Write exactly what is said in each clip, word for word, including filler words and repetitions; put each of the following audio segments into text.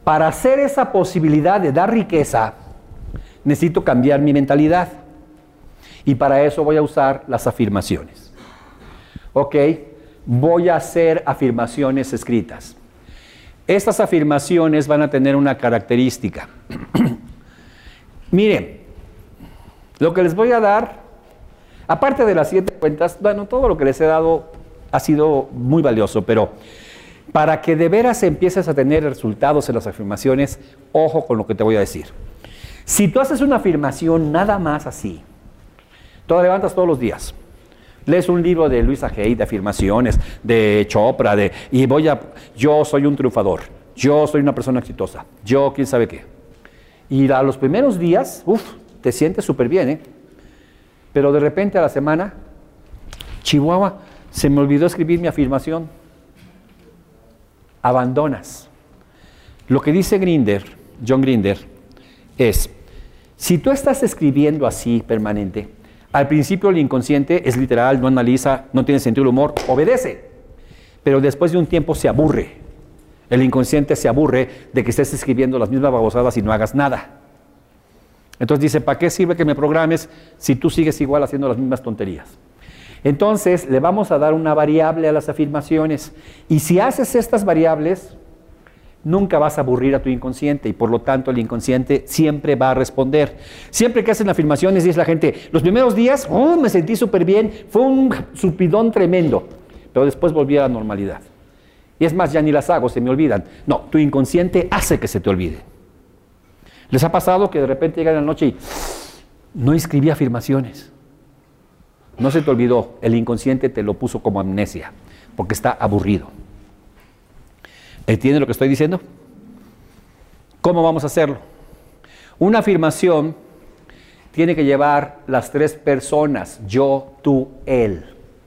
Para hacer esa posibilidad de dar riqueza, necesito cambiar mi mentalidad. Y para eso voy a usar las afirmaciones. Ok, voy a hacer afirmaciones escritas. Estas afirmaciones van a tener una característica. Miren, lo que les voy a dar, aparte de las siete cuentas, bueno, todo lo que les he dado ha sido muy valioso, pero para que de veras empieces a tener resultados en las afirmaciones, ojo con lo que te voy a decir. Si tú haces una afirmación nada más así, tú la levantas todos los días, lees un libro de Louise Hay, de afirmaciones, de Chopra, de, y voy a, yo soy un triunfador, yo soy una persona exitosa, yo quién sabe qué. Y a los primeros días, uff, te sientes súper bien, ¿eh? Pero de repente a la semana, Chihuahua, se me olvidó escribir mi afirmación. Abandonas. Lo que dice Grinder, John Grinder, es, si tú estás escribiendo así permanente, al principio el inconsciente es literal, no analiza, no tiene sentido del humor, obedece. Pero después de un tiempo se aburre. El inconsciente se aburre de que estés escribiendo las mismas babosadas y no hagas nada. Entonces dice, ¿para qué sirve que me programes si tú sigues igual haciendo las mismas tonterías? Entonces le vamos a dar una variable a las afirmaciones. Y si haces estas variables, nunca vas a aburrir a tu inconsciente y por lo tanto el inconsciente siempre va a responder. Siempre que hacen afirmaciones dice la gente, los primeros días, oh, me sentí súper bien, fue un subidón tremendo, pero después volví a la normalidad. Y es más, ya ni las hago, se me olvidan. No, tu inconsciente hace que se te olvide. ¿Les ha pasado que de repente llegan en la noche y no escribí afirmaciones? No se te olvidó, el inconsciente te lo puso como amnesia, porque está aburrido. ¿Entienden lo que estoy diciendo? ¿Cómo vamos a hacerlo? Una afirmación tiene que llevar las tres personas, yo, tú, él.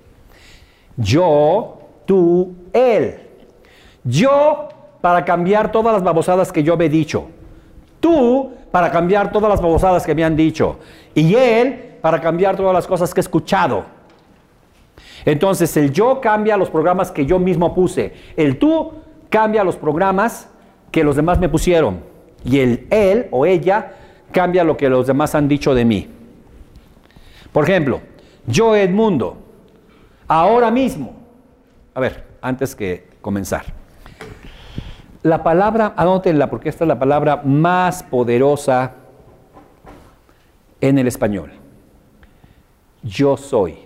Yo, tú, él. Yo para cambiar todas las babosadas que yo me he dicho. Tú para cambiar todas las babosadas que me han dicho. Y él para cambiar todas las cosas que he escuchado. Entonces el yo cambia los programas que yo mismo puse. El tú cambia los programas que los demás me pusieron. Y el él o ella cambia lo que los demás han dicho de mí. Por ejemplo, yo Edmundo, ahora mismo. A ver, antes que comenzar. La palabra, anótenla porque esta es la palabra más poderosa en el español. Yo soy.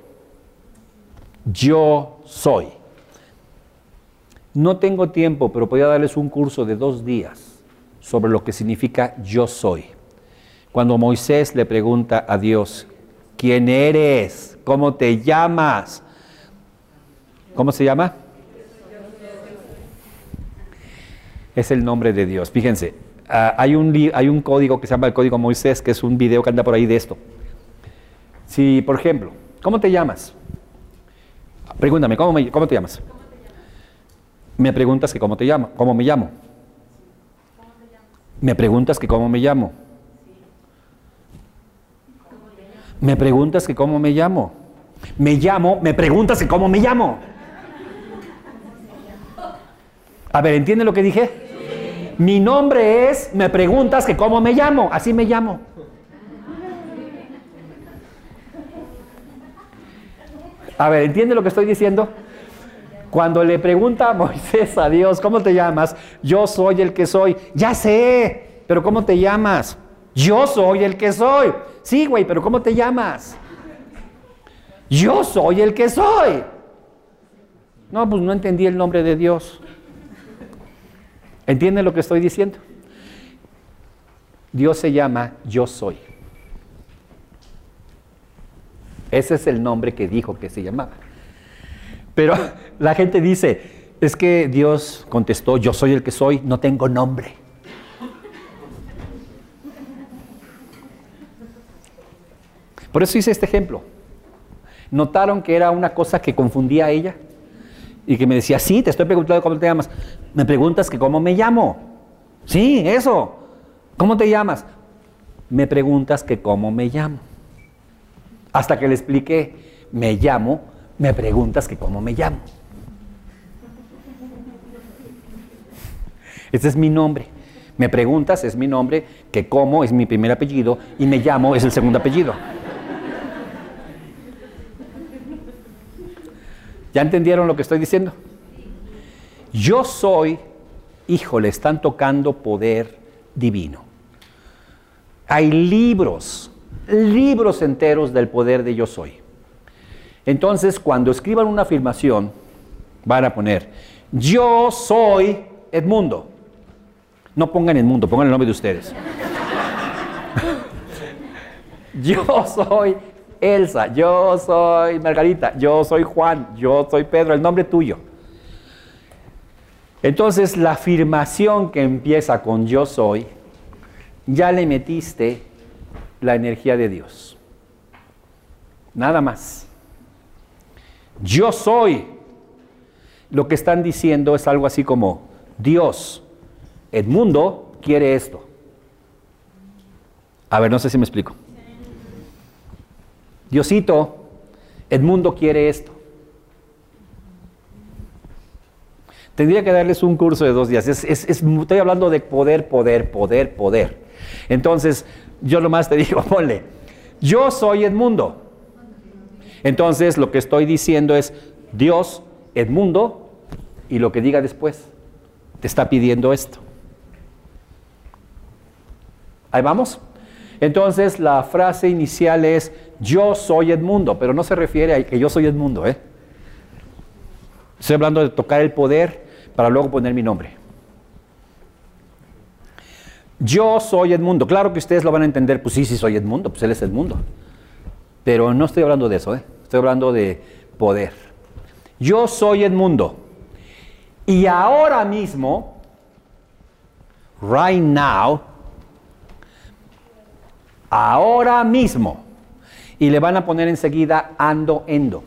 Yo soy. No tengo tiempo, pero podría darles un curso de dos días sobre lo que significa yo soy. Cuando Moisés le pregunta a Dios, ¿quién eres? ¿Cómo te llamas? ¿Cómo se llama? Es el nombre de Dios. Fíjense, uh, hay, un hay un código que se llama el Código Moisés, que es un video que anda por ahí de esto. Si, por ejemplo, ¿cómo te llamas? Pregúntame, ¿cómo, me, cómo te llamas? Me preguntas que cómo te llamo, cómo me llamo. Me preguntas que cómo me llamo. Me preguntas que cómo me llamo. Me llamo, me preguntas que cómo me llamo. A ver, ¿entienden lo que dije? Sí. Mi nombre es, me preguntas que cómo me llamo, así me llamo. A ver, ¿entienden lo que estoy diciendo? Cuando le pregunta a Moisés a Dios, ¿cómo te llamas? Yo soy el que soy. Ya sé, pero ¿cómo te llamas? Yo soy el que soy. Sí, güey, pero ¿cómo te llamas? Yo soy el que soy. No, pues no entendí el nombre de Dios. ¿Entienden lo que estoy diciendo? Dios se llama Yo Soy. Ese es el nombre que dijo que se llamaba. Pero la gente dice, es que Dios contestó, yo soy el que soy, no tengo nombre. Por eso hice este ejemplo. ¿Notaron que era una cosa que confundía a ella? Y que me decía, sí, te estoy preguntando cómo te llamas. Me preguntas que cómo me llamo. Sí, eso. ¿Cómo te llamas? Me preguntas que cómo me llamo. Hasta que le expliqué, me llamo, me preguntas que cómo me llamo. Ese es mi nombre. Me preguntas, es mi nombre, que como es mi primer apellido y me llamo es el segundo apellido. ¿Ya entendieron lo que estoy diciendo? Yo soy, híjole, están tocando poder divino. Hay libros, libros enteros del poder de yo soy. Entonces, cuando escriban una afirmación, van a poner, yo soy Edmundo. No pongan Edmundo, pongan el nombre de ustedes. Yo soy Elsa, yo soy Margarita, yo soy Juan, yo soy Pedro, el nombre tuyo. Entonces, la afirmación que empieza con yo soy, ya le metiste la energía de Dios. Nada más. Yo soy. Lo que están diciendo es algo así como, Dios, Edmundo quiere esto. A ver, no sé si me explico. Diosito, Edmundo quiere esto. Tendría que darles un curso de dos días. Es, es, es, estoy hablando de poder, poder, poder, poder. Entonces, yo nomás te digo, ponle, yo soy Edmundo. Entonces, lo que estoy diciendo es, Dios, Edmundo, y lo que diga después, te está pidiendo esto. Ahí vamos. Entonces, la frase inicial es, yo soy Edmundo, pero no se refiere a que yo soy Edmundo, ¿eh? Estoy hablando de tocar el poder para luego poner mi nombre. Yo soy Edmundo. Claro que ustedes lo van a entender, pues sí, sí soy Edmundo, pues él es Edmundo. Pero no estoy hablando de eso, ¿eh? Estoy hablando de poder. Yo soy Edmundo. Y ahora mismo, right now, ahora mismo, y le van a poner enseguida ando, endo.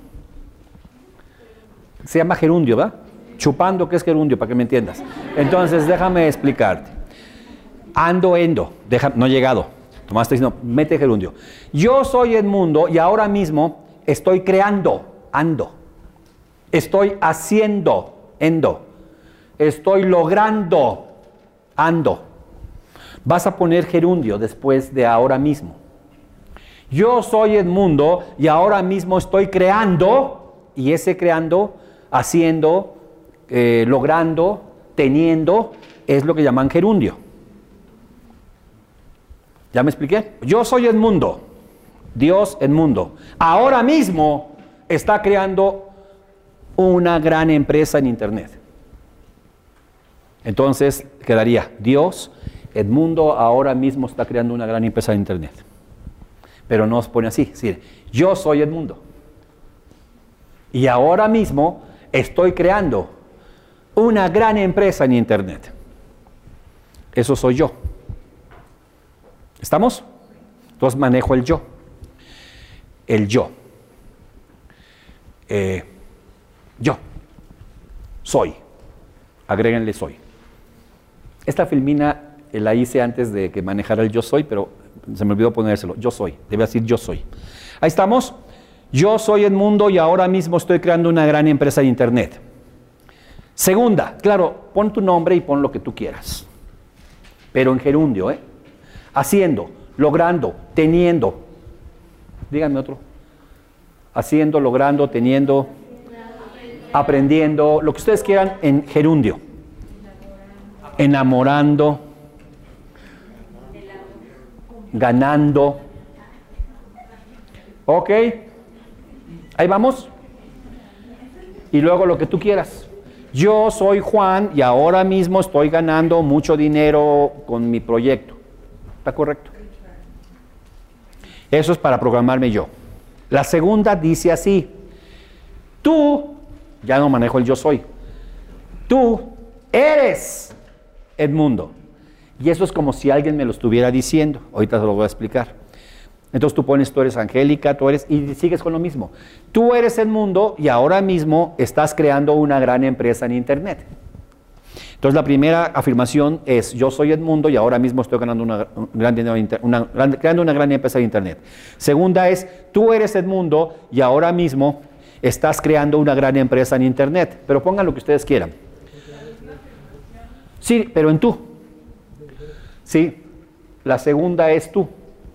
Se llama gerundio, ¿verdad? Chupando, ¿qué es gerundio? Para que me entiendas. Entonces, déjame explicarte. Ando, endo. Deja, no he llegado. Tomás está diciendo, mete gerundio. Yo soy Edmundo y ahora mismo estoy creando, ando. Estoy haciendo, endo. Estoy logrando, ando. Vas a poner gerundio después de ahora mismo. Yo soy Edmundo y ahora mismo estoy creando, y ese creando, haciendo, eh, logrando, teniendo, es lo que llaman gerundio. ¿Ya me expliqué? Yo soy Edmundo, Dios Edmundo. Ahora mismo está creando una gran empresa en internet. Entonces quedaría, Dios Edmundo ahora mismo está creando una gran empresa en internet. Pero no se pone así, es decir, yo soy Edmundo. Y ahora mismo estoy creando una gran empresa en internet. Eso soy yo. ¿Estamos? Entonces manejo el yo. El yo. Eh, yo. Soy. Agréguenle soy. Esta filmina la hice antes de que manejara el yo soy, pero se me olvidó ponérselo. Yo soy. Debe decir yo soy. Ahí estamos. Yo soy Edmundo y ahora mismo estoy creando una gran empresa de internet. Segunda, claro, pon tu nombre y pon lo que tú quieras. Pero en gerundio, ¿eh? Haciendo, logrando, teniendo. Díganme otro. Haciendo, logrando, teniendo, aprendiendo, lo que ustedes quieran en gerundio. Enamorando, ganando. Ok. Ahí vamos. Y luego lo que tú quieras. Yo soy Juan y ahora mismo estoy ganando mucho dinero con mi proyecto. ¿Está correcto? Eso es para programarme yo. La segunda dice así. Tú, ya no manejo el yo soy. Tú eres Edmundo. Y eso es como si alguien me lo estuviera diciendo. Ahorita se lo voy a explicar. Entonces tú pones, tú eres Angélica, tú eres, y sigues con lo mismo. Tú eres Edmundo y ahora mismo estás creando una gran empresa en internet. Entonces la primera afirmación es, yo soy Edmundo y ahora mismo estoy ganando una, un gran dinero, una, una, creando una gran empresa de internet. Segunda es, tú eres Edmundo y ahora mismo estás creando una gran empresa en internet. Pero pongan lo que ustedes quieran. Sí, pero en tú. Sí, la segunda es tú.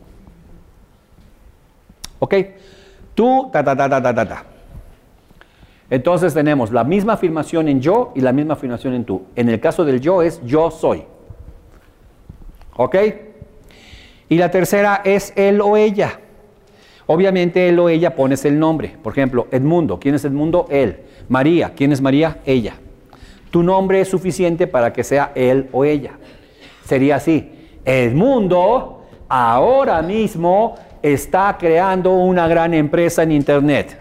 ¿Ok? Tú, ta, ta, ta, ta, ta, ta, ta. Entonces tenemos la misma afirmación en yo y la misma afirmación en tú. En el caso del yo es yo soy. ¿Ok? Y la tercera es él o ella. Obviamente él o ella pones el nombre. Por ejemplo, Edmundo. ¿Quién es Edmundo? Él. María. ¿Quién es María? Ella. Tu nombre es suficiente para que sea él o ella. Sería así. Edmundo ahora mismo está creando una gran empresa en internet.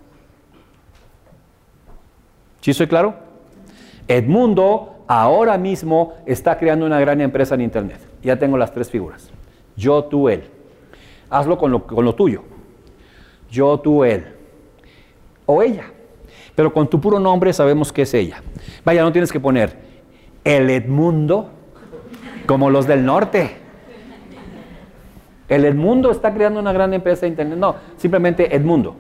¿Sí soy claro? Edmundo ahora mismo está creando una gran empresa en internet. Ya tengo las tres figuras. Yo, tú, él. Hazlo con lo, con lo tuyo. Yo, tú, él. O ella. Pero con tu puro nombre sabemos que es ella. Vaya, no tienes que poner el Edmundo como los del norte. El Edmundo está creando una gran empresa de internet. No, simplemente Edmundo.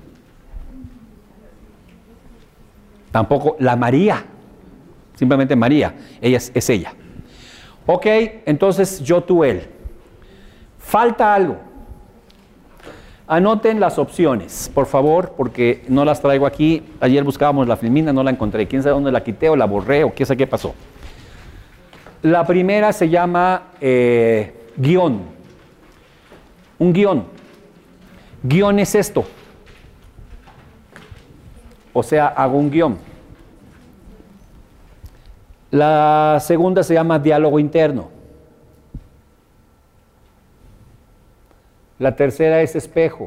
Tampoco la María. Simplemente María. Ella es, es ella. Ok, entonces yo, tú, él. Falta algo. Anoten las opciones, por favor, porque no las traigo aquí. Ayer buscábamos la filmina, no la encontré. ¿Quién sabe dónde la quité o la borré o qué sé qué pasó? La primera se llama eh, guión. Un guión. Guión es esto. O sea, hago un guión. La segunda se llama diálogo interno. La tercera es espejo.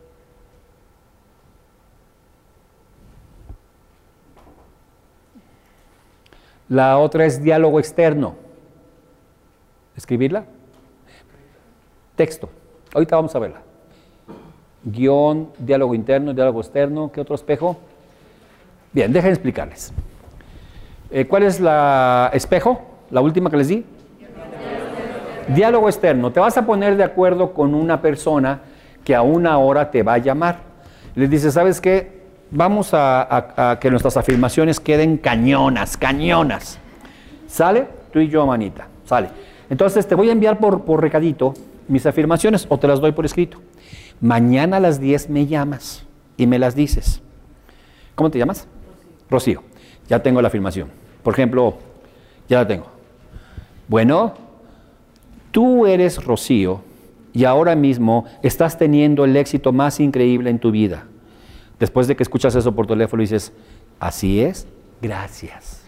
La otra es diálogo externo. ¿Escribirla? Texto. Ahorita vamos a verla. Guión, diálogo interno, diálogo externo. ¿Qué otro espejo? Bien, dejen explicarles. Eh, ¿Cuál es la espejo? La última que les di. Diálogo externo. Te vas a poner de acuerdo con una persona que a una hora te va a llamar. Les dices, ¿sabes qué? Vamos a, a, a que nuestras afirmaciones queden cañonas, cañonas. ¿Sale? Tú y yo, manita. Sale. Entonces te voy a enviar por, por recadito mis afirmaciones o te las doy por escrito. Mañana a las diez me llamas y me las dices. ¿Cómo te llamas? Rocío. Ya tengo la afirmación. Por ejemplo, ya la tengo. Bueno, tú eres Rocío y ahora mismo estás teniendo el éxito más increíble en tu vida. Después de que escuchas eso por teléfono dices, así es, gracias.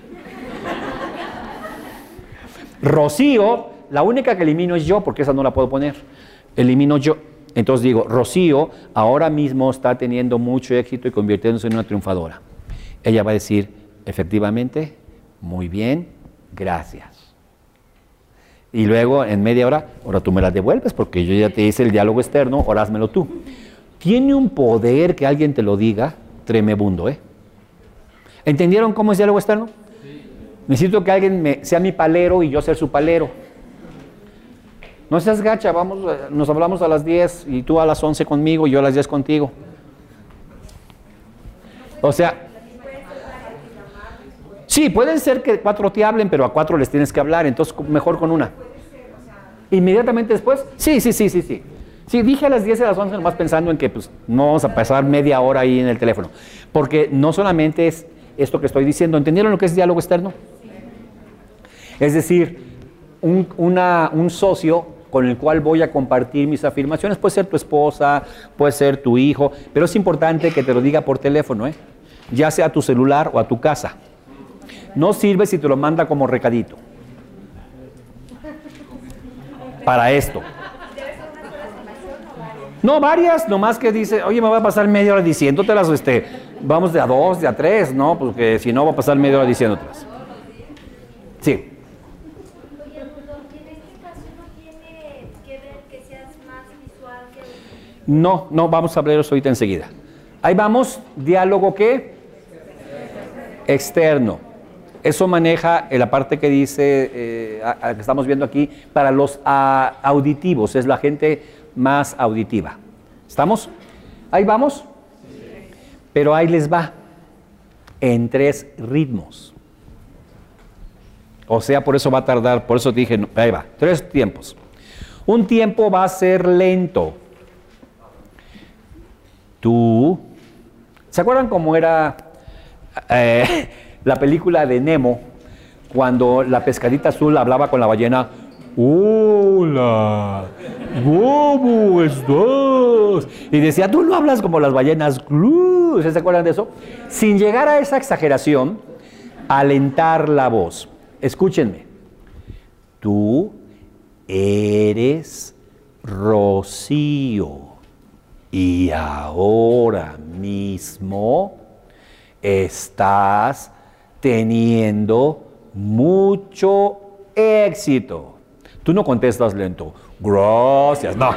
Rocío, la única que elimino es yo, porque esa no la puedo poner. Elimino yo. Entonces digo, Rocío ahora mismo está teniendo mucho éxito y convirtiéndose en una triunfadora. Ella va a decir, efectivamente, muy bien, gracias. Y luego, en media hora, ahora tú me las devuelves, porque yo ya te hice el diálogo externo, ahora házmelo tú. Tiene un poder que alguien te lo diga, tremebundo, ¿eh? ¿Entendieron cómo es diálogo externo? Sí. Necesito que alguien me, sea mi palero y yo ser su palero. No seas gacha, vamos, nos hablamos a las diez y tú a las once conmigo y yo a las diez contigo. O sea, sí, pueden ser que cuatro te hablen, pero a cuatro les tienes que hablar, entonces mejor con una. ¿Inmediatamente después? Sí, sí, sí, sí, sí. Sí, dije a las diez y a las once nomás pensando en que pues, no vamos a pasar media hora ahí en el teléfono. Porque no solamente es esto que estoy diciendo. ¿Entendieron lo que es diálogo externo? Es decir, un, una, un socio con el cual voy a compartir mis afirmaciones. Puede ser tu esposa, puede ser tu hijo, pero es importante que te lo diga por teléfono, ¿eh? Ya sea a tu celular o a tu casa. No sirve si te lo manda como recadito. Para esto. No, varias, nomás que dice, oye, me voy a pasar media hora diciéndotelas, este, vamos de a dos, de a tres, ¿no? Porque si no, va a pasar media hora diciéndotelas. Sí. Oye, Arturo, en este caso no tiene que ver que seas más visual que... No, no, vamos a hablar eso ahorita enseguida. Ahí vamos, diálogo, ¿qué? Externo. Eso maneja la parte que dice, eh, a, a que estamos viendo aquí, para los a, auditivos, es la gente más auditiva. ¿Estamos? Ahí vamos. Pero ahí les va. En tres ritmos. O sea, por eso va a tardar, por eso dije, no, ahí va, tres tiempos. Un tiempo va a ser lento. Tú, ¿se acuerdan cómo era eh, la película de Nemo? Cuando la pescadita azul hablaba con la ballena. Hola, ¿cómo estás? Y decía, tú no hablas como las ballenas. ¿Se acuerdan de eso? Sin llegar a esa exageración, alentar la voz. Escúchenme. Tú eres Rocío y ahora mismo estás teniendo mucho éxito. Tú no contestas lento. Gracias. No.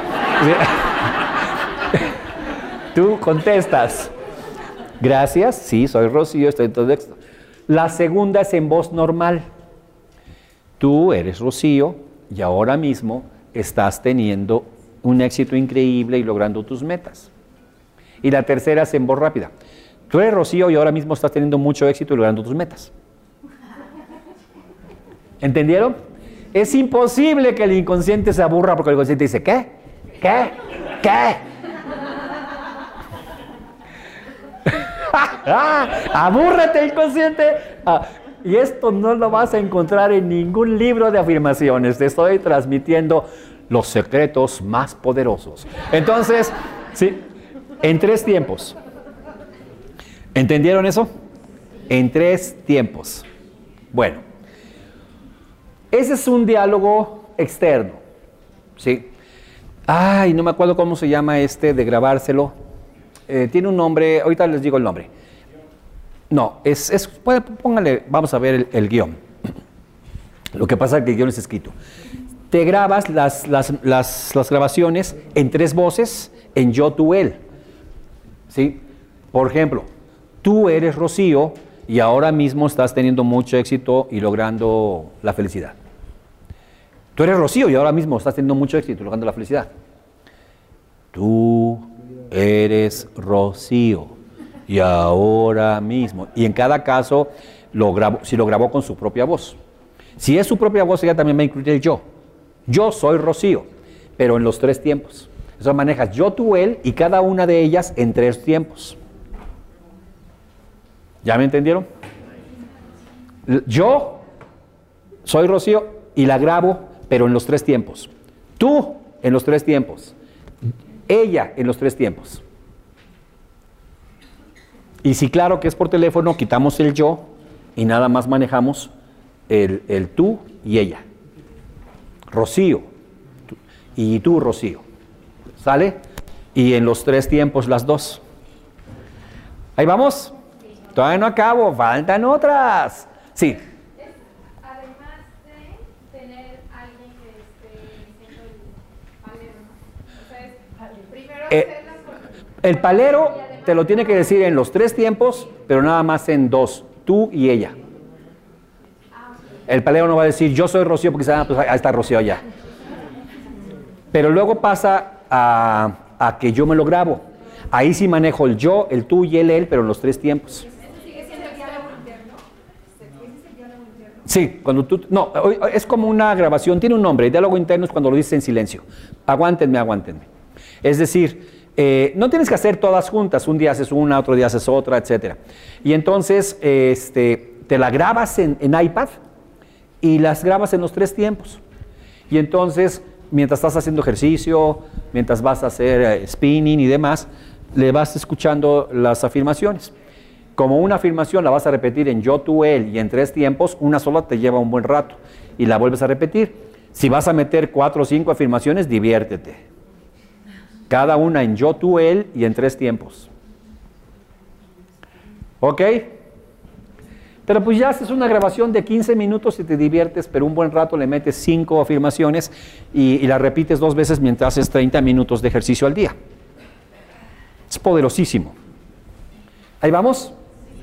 Tú contestas. Gracias. Sí, soy Rocío. Estoy en todo éxito. La segunda es en voz normal. Tú eres Rocío y ahora mismo estás teniendo un éxito increíble y logrando tus metas. Y la tercera es en voz rápida. Tú eres Rocío y ahora mismo estás teniendo mucho éxito y logrando tus metas. ¿Entendieron? Es imposible que el inconsciente se aburra porque el inconsciente dice, ¿qué? ¿Qué? ¿Qué? ¡Abúrrete, inconsciente! Ah, y esto no lo vas a encontrar en ningún libro de afirmaciones. Te estoy transmitiendo los secretos más poderosos. Entonces, sí, en tres tiempos. ¿Entendieron eso? En tres tiempos. Bueno. Ese es un diálogo externo, ¿sí? Ay, no me acuerdo cómo se llama este de grabárselo. Eh, tiene un nombre, ahorita les digo el nombre. No, es, es póngale, vamos a ver el, el guión. Lo que pasa es que el guión es escrito. Te grabas las, las, las, las grabaciones en tres voces, en yo, tú, él. ¿Sí? Por ejemplo, tú eres Rocío y ahora mismo estás teniendo mucho éxito y logrando la felicidad. Tú eres Rocío y ahora mismo estás teniendo mucho éxito y logrando la felicidad. Tú eres Rocío y ahora mismo. Y en cada caso, lo grabo, si lo grabó con su propia voz. Si es su propia voz, ella también va a incluir el yo. Yo soy Rocío, pero en los tres tiempos. Eso manejas yo, tú, él y cada una de ellas en tres tiempos. ¿Ya me entendieron? Yo soy Rocío y la grabo, pero en los tres tiempos. Tú en los tres tiempos. Ella en los tres tiempos. Y si claro que es por teléfono, quitamos el yo y nada más manejamos el, el tú y ella. Rocío. Y tú, Rocío. ¿Sale? Y en los tres tiempos las dos. Ahí vamos. Todavía no acabo, faltan otras. Sí. Es, además de tener alguien que esté diciendo el palero, ¿no? O sea, es primero Eh, hacerlas con... el palero te lo tiene que decir en los tres tiempos, pero nada más en dos, tú y ella. El palero no va a decir yo soy Rocío porque ah, pues ahí está Rocío allá. Pero luego pasa a, a que yo me lo grabo. Ahí sí manejo el yo, el tú y el él, pero en los tres tiempos. ¿Sigue siendo el diálogo interno? ¿Ese es el diálogo interno? Sí, cuando tú... No, es como una grabación, tiene un nombre. El diálogo interno es cuando lo dices en silencio. Aguántenme, aguántenme. Es decir, eh, no tienes que hacer todas juntas. Un día haces una, otro día haces otra, etcétera. Y entonces este, te la grabas en, en iPad y las grabas en los tres tiempos. Y entonces, mientras estás haciendo ejercicio, mientras vas a hacer eh, spinning y demás, le vas escuchando las afirmaciones. Como una afirmación la vas a repetir en yo, tú, él y en tres tiempos, una sola te lleva un buen rato y la vuelves a repetir. Si vas a meter cuatro o cinco afirmaciones, diviértete. Cada una en yo, tú, él y en tres tiempos. ¿Ok? Pero pues ya haces una grabación de quince minutos y te diviertes, pero un buen rato le metes cinco afirmaciones y, y la repites dos veces mientras haces treinta minutos de ejercicio al día. Es poderosísimo. ¿Ahí vamos?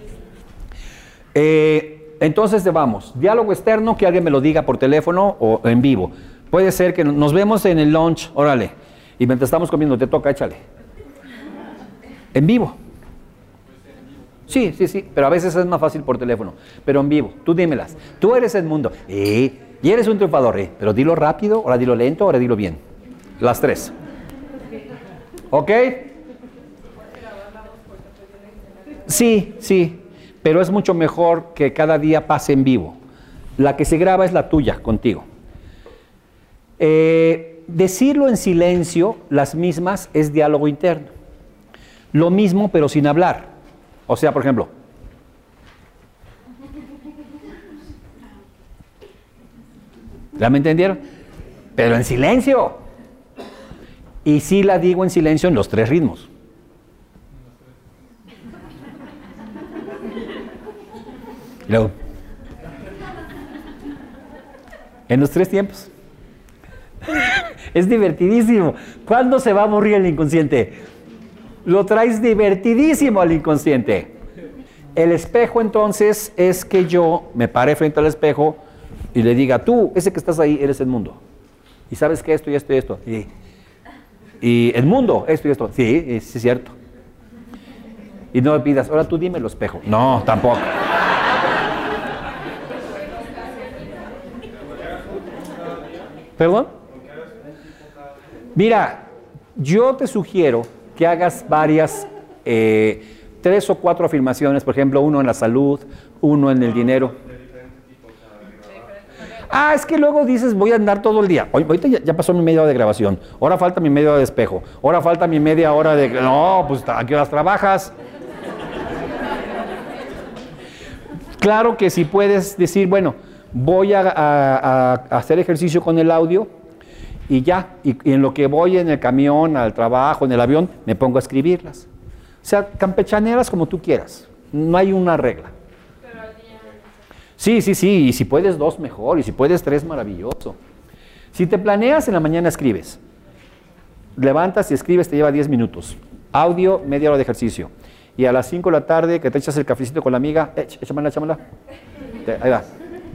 Eh, entonces vamos. Diálogo externo, que alguien me lo diga por teléfono o en vivo. Puede ser que nos vemos en el lunch, órale. Y mientras estamos comiendo, te toca, échale. En vivo. Sí, sí, sí, pero a veces es más fácil por teléfono, pero en vivo. Tú dímelas. Tú eres Edmundo. Eh, y eres un triunfador, eh, pero dilo rápido, ahora dilo lento, ahora dilo bien. Las tres. ¿Ok? Sí, sí, pero es mucho mejor que cada día pase en vivo. La que se graba es la tuya, contigo. Eh, decirlo en silencio, las mismas, es diálogo interno. Lo mismo, pero sin hablar. O sea, por ejemplo, ¿ya me entendieron? Pero en silencio. Y sí la digo en silencio en los tres ritmos. Y luego, en los tres tiempos. Es divertidísimo. ¿Cuándo se va a aburrir el inconsciente? Lo traes divertidísimo al inconsciente. El espejo entonces es que yo me pare frente al espejo y le diga, tú, ese que estás ahí, eres el mundo. Y sabes que esto y esto y esto. Sí. Y el mundo, esto y esto. Sí, es, es cierto. Y no me pidas, ahora tú dímelo, espejo. No, tampoco. ¿Perdón? Mira, yo te sugiero que hagas varias, eh, tres o cuatro afirmaciones, por ejemplo, uno en la salud, uno en el dinero. Ah, es que luego dices, voy a andar todo el día. Oye, ahorita ya, ya pasó mi media hora de grabación, ahora falta mi media hora de espejo, ahora falta mi media hora de... No, pues ¿a qué horas trabajas? Claro que si puedes decir, bueno, voy a, a, a hacer ejercicio con el audio y ya, y, y en lo que voy en el camión, al trabajo, en el avión, me pongo a escribirlas. O sea, campechaneras como tú quieras, no hay una regla. Pero al día. Sí, sí, sí, y si puedes dos, mejor, y si puedes tres, maravilloso. Si te planeas, en la mañana escribes. Levantas y escribes, te lleva diez minutos. Audio, media hora de ejercicio. Y a las cinco de la tarde, que te echas el cafecito con la amiga, eh, échamela, échamela. Te, ahí va.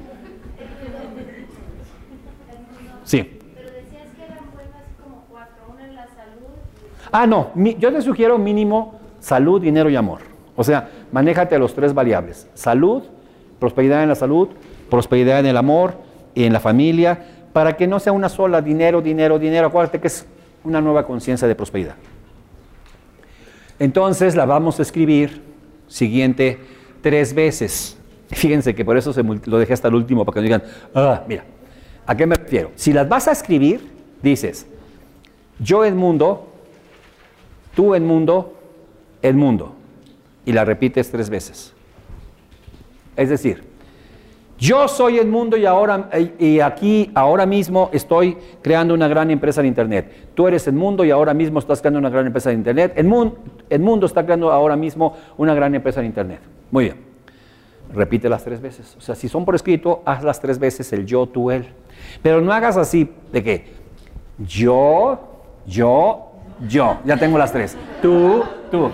Sí. Pero decías que eran buenas como cuatro, una en la salud. Ah, no, mi, yo te sugiero mínimo salud, dinero y amor. O sea, manéjate a los tres variables. Salud, prosperidad en la salud, prosperidad en el amor y en la familia, para que no sea una sola, dinero, dinero, dinero. Acuérdate que es una nueva conciencia de prosperidad. Entonces la vamos a escribir, siguiente, tres veces. Fíjense que por eso se lo dejé hasta el último, para que no digan, ah, mira, ¿a qué me refiero? Si las vas a escribir, dices, yo Edmundo, tú Edmundo, Edmundo, y la repites tres veces. Es decir, yo soy Edmundo y ahora y aquí ahora mismo estoy creando una gran empresa en internet. Tú eres Edmundo y ahora mismo estás creando una gran empresa en internet. Edmundo, Edmundo está creando ahora mismo una gran empresa en internet. Muy bien. Repítelas tres veces. O sea, si son por escrito, hazlas tres veces el yo, tú, él. Pero no hagas así de que yo, yo, yo. Ya tengo las tres. Tú, tú.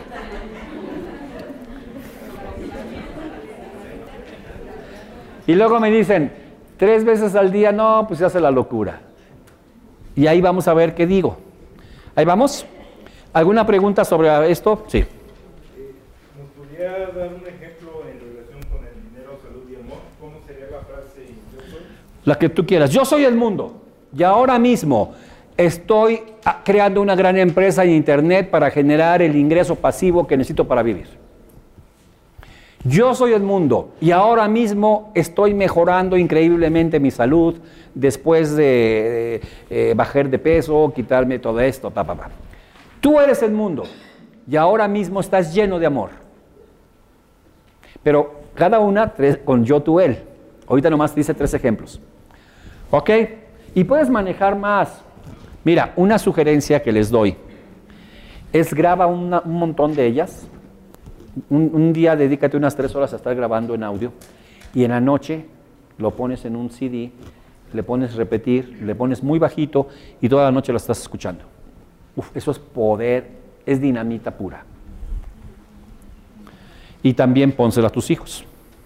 Y luego me dicen, tres veces al día, no, pues se hace la locura. Y ahí vamos a ver qué digo. Ahí vamos. ¿Alguna pregunta sobre esto? Sí. ¿Nos podría dar un ejemplo en relación con el dinero, salud y amor? ¿Cómo sería la frase yo soy? La que tú quieras. Yo soy el mundo. Y ahora mismo estoy creando una gran empresa en internet para generar el ingreso pasivo que necesito para vivir. Yo soy el mundo y ahora mismo estoy mejorando increíblemente mi salud después de, de eh, bajar de peso, quitarme todo esto, pa, pa, pa. Tú eres el mundo y ahora mismo estás lleno de amor. Pero cada una tres, con yo, tú, él. Ahorita nomás dice tres ejemplos. ¿Ok? Y puedes manejar más. Mira, una sugerencia que les doy es graba una, un montón de ellas. Un, un día dedícate unas tres horas a estar grabando en audio y en la noche lo pones en un C D, le pones repetir, le pones muy bajito y toda la noche lo estás escuchando. Uf, eso es poder, es dinamita pura. Y también pónselo a tus hijos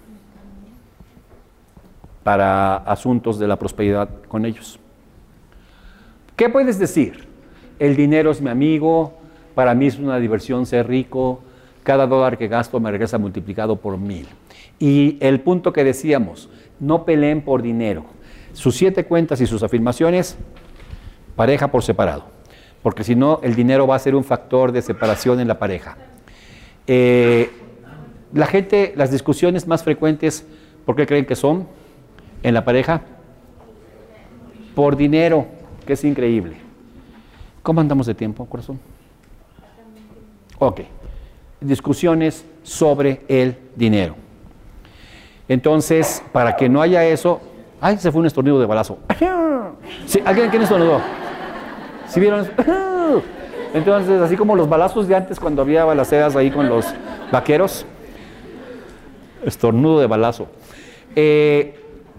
para asuntos de la prosperidad con ellos. ¿Qué puedes decir? El dinero es mi amigo, para mí es una diversión ser rico, cada dólar que gasto me regresa multiplicado por mil. Y el punto que decíamos, no peleen por dinero. Sus siete cuentas y sus afirmaciones, pareja por separado. Porque si no, el dinero va a ser un factor de separación en la pareja. Eh, la gente, las discusiones más frecuentes, ¿por qué creen que son en la pareja? Por dinero, que es increíble. ¿Cómo andamos de tiempo, corazón? Ok. Discusiones sobre el dinero. Entonces, para que no haya eso... ¡Ay, se fue un estornudo de balazo! ¿Sí? ¿Alguien quién estornudó? ¿Sí vieron? Entonces, así como los balazos de antes cuando había balaceras ahí con los vaqueros. Estornudo de balazo. Eh,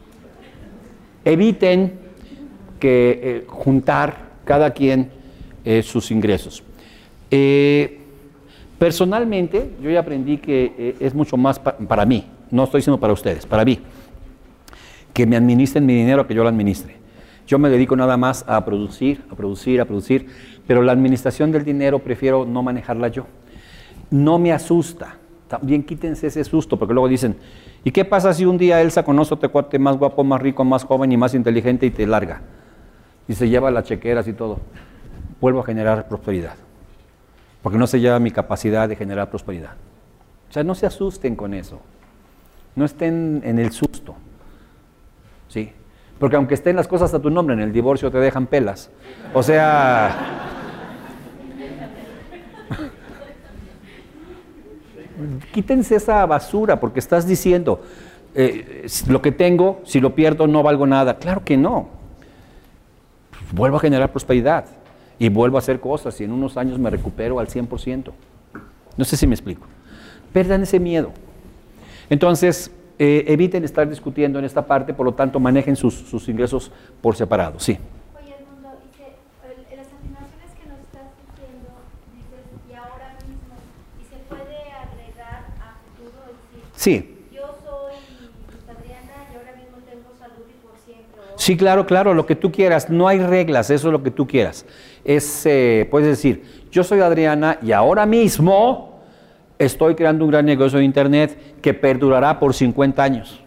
eviten que eh, juntar cada quien eh, sus ingresos. Eh, personalmente, yo ya aprendí que eh, es mucho más pa para mí, no estoy diciendo para ustedes, para mí, que me administren mi dinero, que yo lo administre. Yo me dedico nada más a producir, a producir, a producir, pero la administración del dinero prefiero no manejarla yo. No me asusta. También quítense ese susto, porque luego dicen, ¿y qué pasa si un día Elsa conoce a otro cuate más guapo, más rico, más joven y más inteligente y te larga? Y se lleva las chequeras y todo. Vuelvo a generar prosperidad, porque no se lleva mi capacidad de generar prosperidad. O sea, no se asusten con eso. No estén en el susto. ¿Sí? Porque aunque estén las cosas a tu nombre, en el divorcio te dejan pelas. O sea... quítense esa basura, porque estás diciendo, eh, lo que tengo, si lo pierdo no valgo nada. Claro que no. Vuelvo a generar prosperidad y vuelvo a hacer cosas y en unos años me recupero al cien por ciento. No sé si me explico. Perdan ese miedo. Entonces, eh, eviten estar discutiendo en esta parte, por lo tanto, manejen sus, sus ingresos por separado. Sí. Oye, Edmundo, dice, en las afirmaciones que nos estás diciendo, dices, y ahora mismo, y se puede agregar a futuro, es decir, Sí. yo soy Adriana y ahora mismo tengo salud y por siempre. O... Sí, claro, claro, lo que tú quieras. No hay reglas, eso es lo que tú quieras. Es, eh, puedes decir, yo soy Adriana y ahora mismo estoy creando un gran negocio de internet que perdurará por cincuenta años.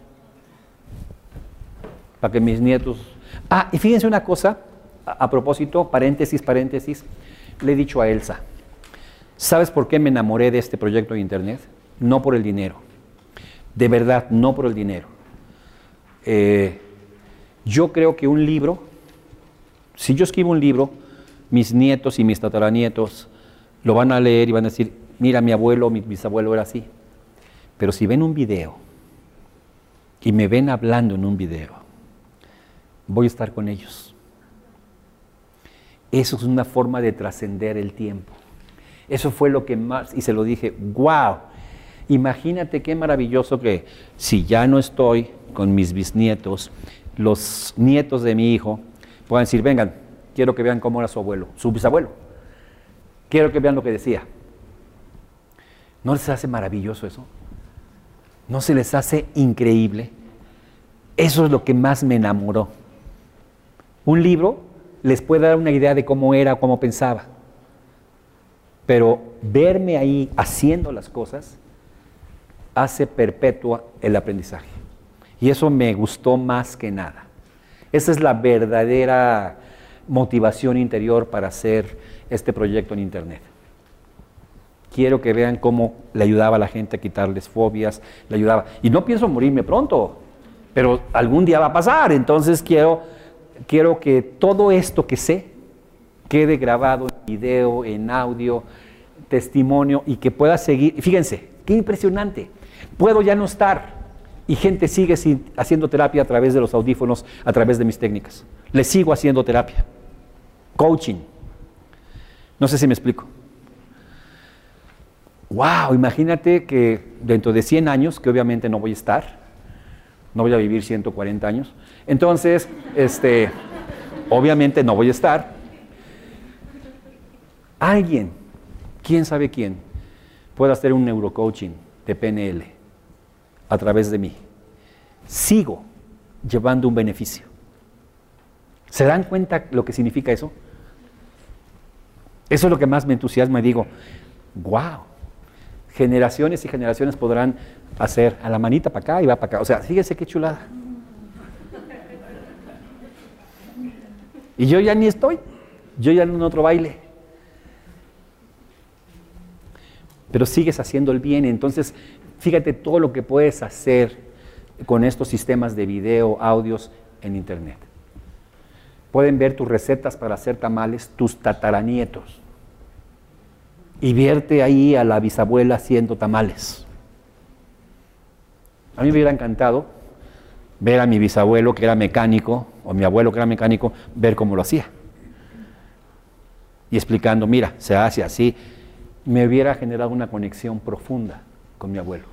Para que mis nietos... Ah, y fíjense una cosa, a, a propósito, paréntesis, paréntesis, le he dicho a Elsa, ¿sabes por qué me enamoré de este proyecto de internet? No por el dinero. De verdad, no por el dinero. Eh, yo creo que un libro, si yo escribo un libro, mis nietos y mis tataranietos lo van a leer y van a decir, mira, mi abuelo, mi bisabuelo era así. Pero si ven un video y me ven hablando en un video, voy a estar con ellos. Eso es una forma de trascender el tiempo. Eso fue lo que más, y se lo dije, wow, imagínate qué maravilloso que si ya no estoy con mis bisnietos, los nietos de mi hijo puedan decir, vengan, quiero que vean cómo era su abuelo, su bisabuelo. Quiero que vean lo que decía. ¿No les hace maravilloso eso? ¿No se les hace increíble? Eso es lo que más me enamoró. Un libro les puede dar una idea de cómo era, cómo pensaba. Pero verme ahí haciendo las cosas hace perpetua el aprendizaje. Y eso me gustó más que nada. Esa es la verdadera motivación interior para hacer este proyecto en internet. Quiero que vean cómo le ayudaba a la gente a quitarles fobias, le ayudaba. Y no pienso morirme pronto, pero algún día va a pasar. Entonces quiero, quiero que todo esto que sé quede grabado en video, en audio, testimonio y que pueda seguir. Fíjense, qué impresionante. Puedo ya no estar y gente sigue haciendo terapia a través de los audífonos, a través de mis técnicas. Les sigo haciendo terapia. Coaching. No sé si me explico. Wow, imagínate que dentro de cien años, que obviamente no voy a estar, no voy a vivir ciento cuarenta años, entonces, este, obviamente no voy a estar, alguien, quién sabe quién, pueda hacer un neurocoaching de P N L a través de mí. Sigo llevando un beneficio. ¿Se dan cuenta lo que significa eso? Eso es lo que más me entusiasma y digo, wow. generaciones y generaciones podrán hacer a la manita para acá y va para acá. O sea, fíjense qué chulada. Y yo ya ni estoy, yo ya en otro baile. Pero sigues haciendo el bien. Entonces, fíjate todo lo que puedes hacer con estos sistemas de video, audios en internet. Pueden ver tus recetas para hacer tamales, tus tataranietos. Y verte ahí a la bisabuela haciendo tamales. A mí me hubiera encantado ver a mi bisabuelo que era mecánico, o mi abuelo que era mecánico, ver cómo lo hacía. Y explicando, mira, se hace así. Me hubiera generado una conexión profunda con mi abuelo.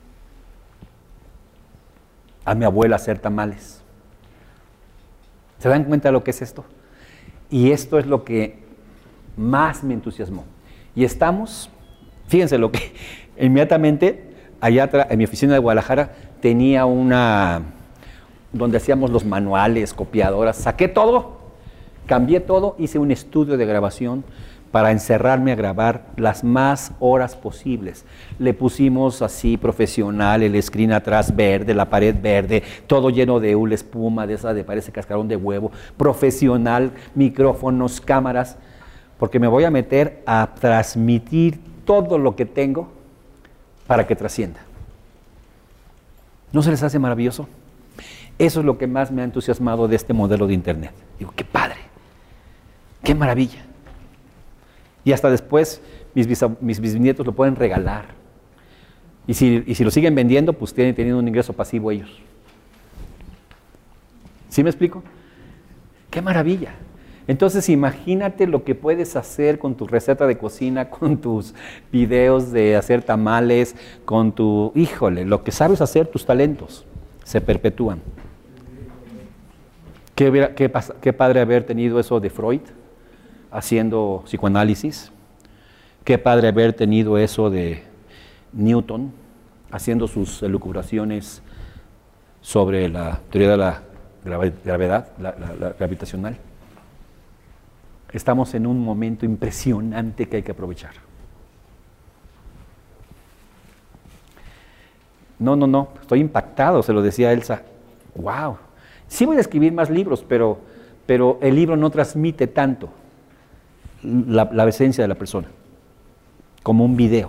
A mi abuela hacer tamales. ¿Se dan cuenta de lo que es esto? Y esto es lo que más me entusiasmó. Y estamos, fíjense lo que inmediatamente allá atrás, en mi oficina de Guadalajara, tenía una, donde hacíamos los manuales, copiadoras, saqué todo, cambié todo, hice un estudio de grabación para encerrarme a grabar las más horas posibles. Le pusimos así profesional, el screen atrás verde, la pared verde, todo lleno de hule, espuma, de esa de parece cascarón de huevo, profesional, micrófonos, cámaras, porque me voy a meter a transmitir todo lo que tengo para que trascienda. ¿No se les hace maravilloso? Eso es lo que más me ha entusiasmado de este modelo de internet. Digo, qué padre, qué maravilla. Y hasta después mis, bisab- mis bisnietos lo pueden regalar. Y si, y si lo siguen vendiendo, pues tienen teniendo un ingreso pasivo ellos. ¿Sí me explico? ¡Qué maravilla! Entonces imagínate lo que puedes hacer con tu receta de cocina, con tus videos de hacer tamales, con tu... Híjole, lo que sabes hacer, tus talentos se perpetúan. Qué, hubiera- qué, pas- qué padre haber tenido eso de Freud, haciendo psicoanálisis. Qué padre haber tenido eso de Newton, haciendo sus elucubraciones sobre la teoría de la grave- gravedad, la, la- la gravitacional. Estamos en un momento impresionante que hay que aprovechar. No, no, no, estoy impactado, se lo decía Elsa. ¡Wow! Sí voy a escribir más libros, pero, pero el libro no transmite tanto la, la esencia de la persona, como un video.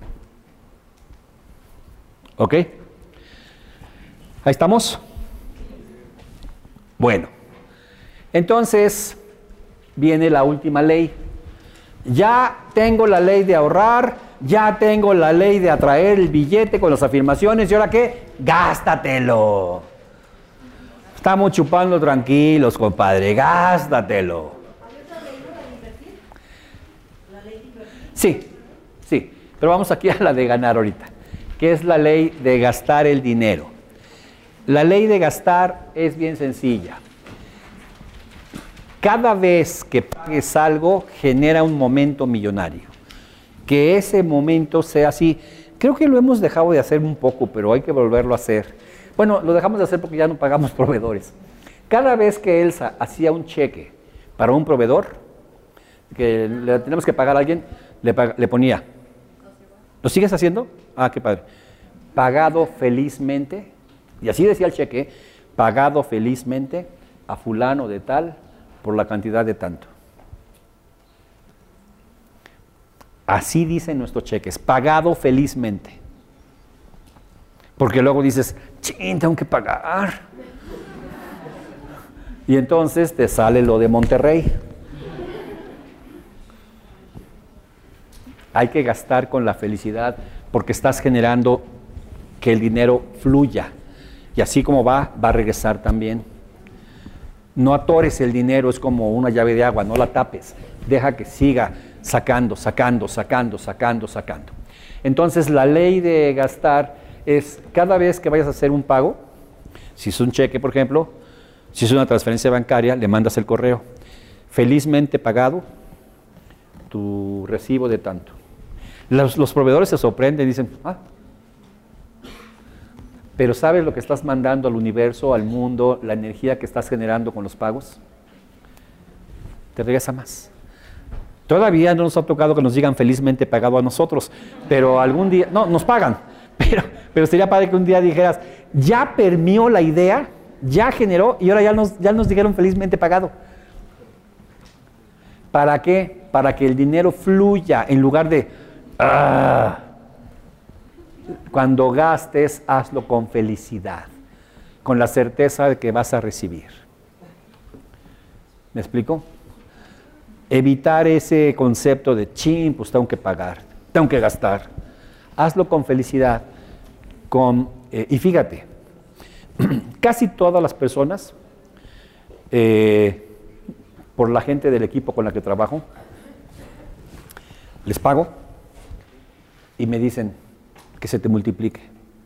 ¿Ok? ¿Ahí estamos? Bueno, entonces viene la última ley. Ya tengo la ley de ahorrar, ya tengo la ley de atraer el billete con las afirmaciones, ¿y ahora qué? ¡Gástatelo! Estamos chupando tranquilos, compadre, gástatelo. Sí, sí, pero vamos aquí a la de ganar ahorita, que es la ley de gastar el dinero. La ley de gastar es bien sencilla. Cada vez que pagues algo, genera un momento millonario. Que ese momento sea así. Creo que lo hemos dejado de hacer un poco, pero hay que volverlo a hacer. Bueno, lo dejamos de hacer porque ya no pagamos proveedores. Cada vez que Elsa hacía un cheque para un proveedor, que le tenemos que pagar a alguien, le, pag- le ponía. ¿Lo sigues haciendo? Ah, qué padre. Pagado felizmente, y así decía el cheque, pagado felizmente a fulano de tal, por la cantidad de tanto. Así dicen nuestros cheques, pagado felizmente. Porque luego dices, chin, tengo que pagar. Y entonces te sale lo de Monterrey. Hay que gastar con la felicidad porque estás generando que el dinero fluya. Y así como va, va a regresar también. No atores el dinero, es como una llave de agua, no la tapes. Deja que siga sacando, sacando, sacando, sacando, sacando. Entonces la ley de gastar es cada vez que vayas a hacer un pago, si es un cheque, por ejemplo, si es una transferencia bancaria, le mandas el correo. Felizmente pagado, tu recibo de tanto. Los, los proveedores se sorprenden y dicen, ah, pero ¿sabes lo que estás mandando al universo, al mundo, la energía que estás generando con los pagos? Te regresa más. Todavía no nos ha tocado que nos digan felizmente pagado a nosotros, pero algún día, no, nos pagan, pero, pero sería padre que un día dijeras, ya permeó la idea, ya generó y ahora ya nos, ya nos dijeron felizmente pagado. ¿Para qué? Para que el dinero fluya en lugar de, ah. Cuando gastes, hazlo con felicidad, con la certeza de que vas a recibir. ¿Me explico? Evitar ese concepto de, chin, pues tengo que pagar, tengo que gastar. Hazlo con felicidad. Con, eh, y fíjate, casi todas las personas, eh, por la gente del equipo con la que trabajo, les pago y me dicen que se te multiplique.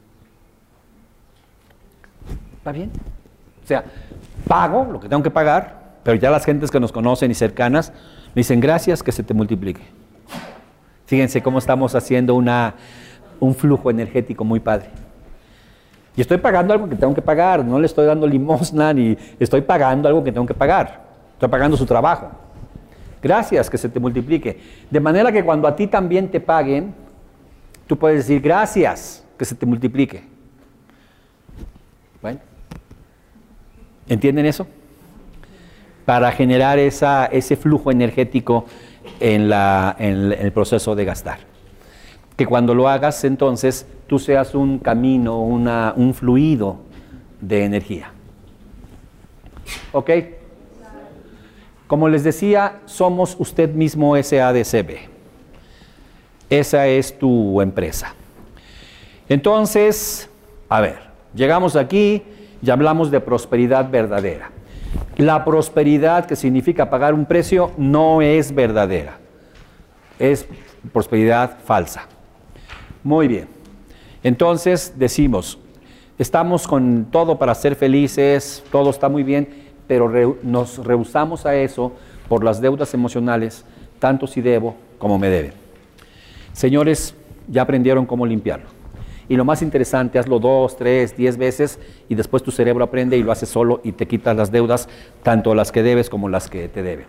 ¿Está bien? O sea, pago lo que tengo que pagar, pero ya las gentes que nos conocen y cercanas me dicen gracias, que se te multiplique. Fíjense cómo estamos haciendo una, un flujo energético muy padre. Y estoy pagando algo que tengo que pagar, no le estoy dando limosna ni estoy pagando algo que tengo que pagar. Estoy pagando su trabajo. Gracias, que se te multiplique. De manera que cuando a ti también te paguen, tú puedes decir gracias, que se te multiplique. Bueno, ¿entienden eso? Para generar esa, ese flujo energético en, la, en el proceso de gastar. Que cuando lo hagas, entonces, tú seas un camino, una, un fluido de energía. ¿Ok? Como les decía, somos usted mismo S A D C B. Esa es tu empresa. Entonces, a ver, llegamos aquí y hablamos de prosperidad verdadera. La prosperidad, que significa pagar un precio, no es verdadera. Es prosperidad falsa. Muy bien. Entonces decimos, estamos con todo para ser felices, todo está muy bien, pero re- nos rehusamos a eso por las deudas emocionales, tanto si debo como me deben. Señores, ya aprendieron cómo limpiarlo. Y lo más interesante, hazlo dos, tres, diez veces y después tu cerebro aprende y lo hace solo y te quitas las deudas, tanto las que debes como las que te deben.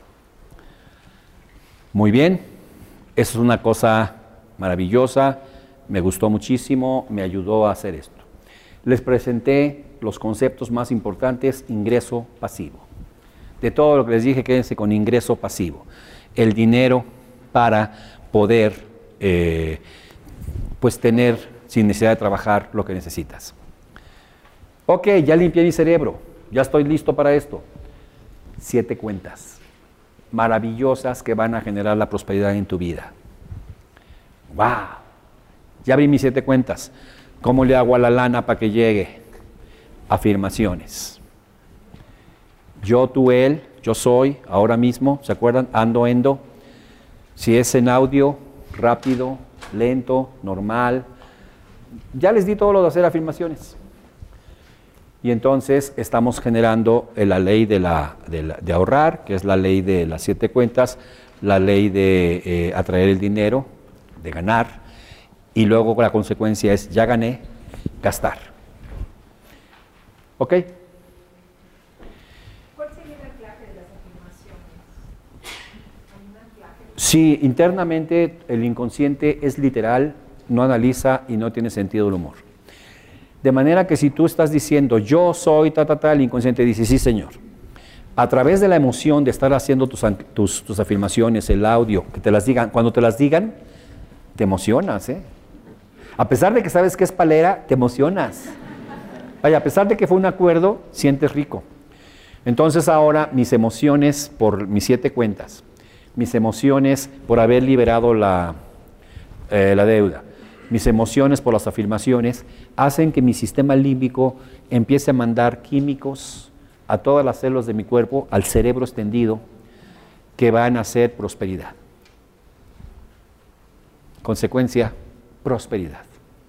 Muy bien, eso es una cosa maravillosa, me gustó muchísimo, me ayudó a hacer esto. Les presenté los conceptos más importantes, ingreso pasivo. De todo lo que les dije, quédense con ingreso pasivo. El dinero para poder eh, pues tener, sin necesidad de trabajar, lo que necesitas. Ok, ya limpié mi cerebro, ya estoy listo para esto. Siete cuentas maravillosas que van a generar la prosperidad en tu vida. ¡Wow! Ya abrí mis siete cuentas. ¿Cómo le hago a la lana para que llegue? Afirmaciones. Yo, tú, él, yo soy, ahora mismo, ¿se acuerdan? Ando, endo. Si es en audio, rápido, lento, normal. Ya les di todo lo de hacer afirmaciones. Y entonces estamos generando la ley de, la, de, la, de ahorrar, que es la ley de las siete cuentas, la ley de eh, atraer el dinero, de ganar, y luego la consecuencia es, ya gané, gastar. ¿Ok? ¿Cuál sería el anclaje de las afirmaciones? ¿Hay un anclaje? Sí, internamente el inconsciente es literal, no analiza y no tiene sentido del humor. De manera que si tú estás diciendo, yo soy ta, ta, ta, el inconsciente dice, sí, señor. A través de la emoción de estar haciendo tus, tus, tus afirmaciones, el audio, que te las digan, cuando te las digan, te emocionas, ¿eh? A pesar de que sabes que es palera, te emocionas. Vaya, a pesar de que fue un acuerdo, sientes rico. Entonces ahora mis emociones por mis siete cuentas, mis emociones por haber liberado la, eh, la deuda, mis emociones por las afirmaciones, hacen que mi sistema límbico empiece a mandar químicos a todas las células de mi cuerpo, al cerebro extendido, que van a hacer prosperidad. Consecuencia, prosperidad.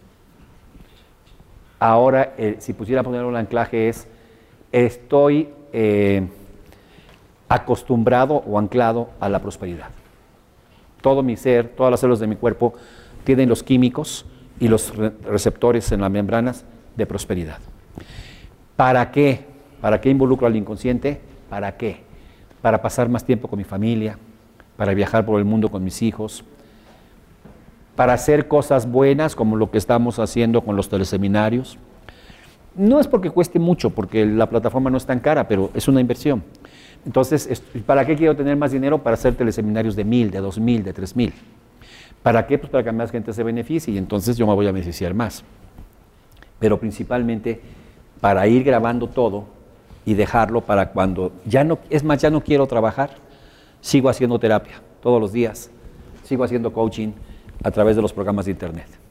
Ahora, eh, si pusiera poner un anclaje es, estoy eh, acostumbrado o anclado a la prosperidad. Todo mi ser, todas las células de mi cuerpo tienen los químicos y los re- receptores en las membranas de prosperidad. ¿Para qué? ¿Para qué involucro al inconsciente? ¿Para qué? Para pasar más tiempo con mi familia, para viajar por el mundo con mis hijos, para hacer cosas buenas como lo que estamos haciendo con los teleseminarios. No es porque cueste mucho, porque la plataforma no es tan cara, pero es una inversión. Entonces, ¿para qué quiero tener más dinero? Para hacer teleseminarios de mil, de dos mil, de tres mil. ¿Para qué? Pues para que más gente se beneficie y entonces yo me voy a beneficiar más. Pero principalmente para ir grabando todo y dejarlo para cuando ya no, es más, ya no quiero trabajar, sigo haciendo terapia todos los días, sigo haciendo coaching a través de los programas de internet.